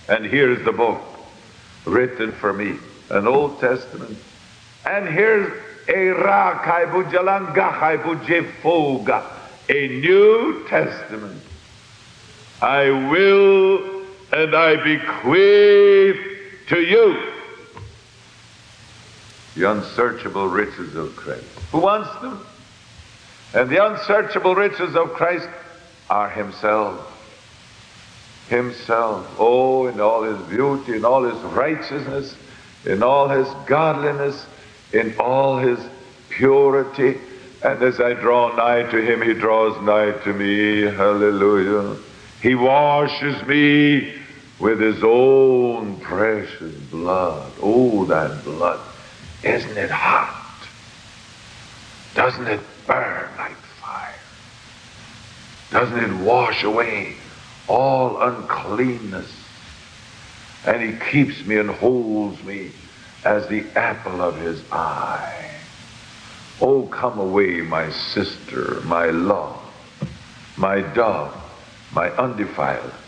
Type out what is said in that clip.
And here's the book written for me, an Old Testament. And here's a New Testament. I will and I bequeath to you the unsearchable riches of Christ. Who wants them? And the unsearchable riches of Christ are himself. Himself. Oh, in all his beauty, in all his righteousness, in all his godliness, in all his purity. And as I draw nigh to him, he draws nigh to me. Hallelujah. He washes me with his own precious blood. Oh, that blood. Isn't it hot? Doesn't it burn like fire? Doesn't it wash away all uncleanness? And he keeps me and holds me as the apple of his eye. Oh, come away, my sister, my love, my dove, my undefiled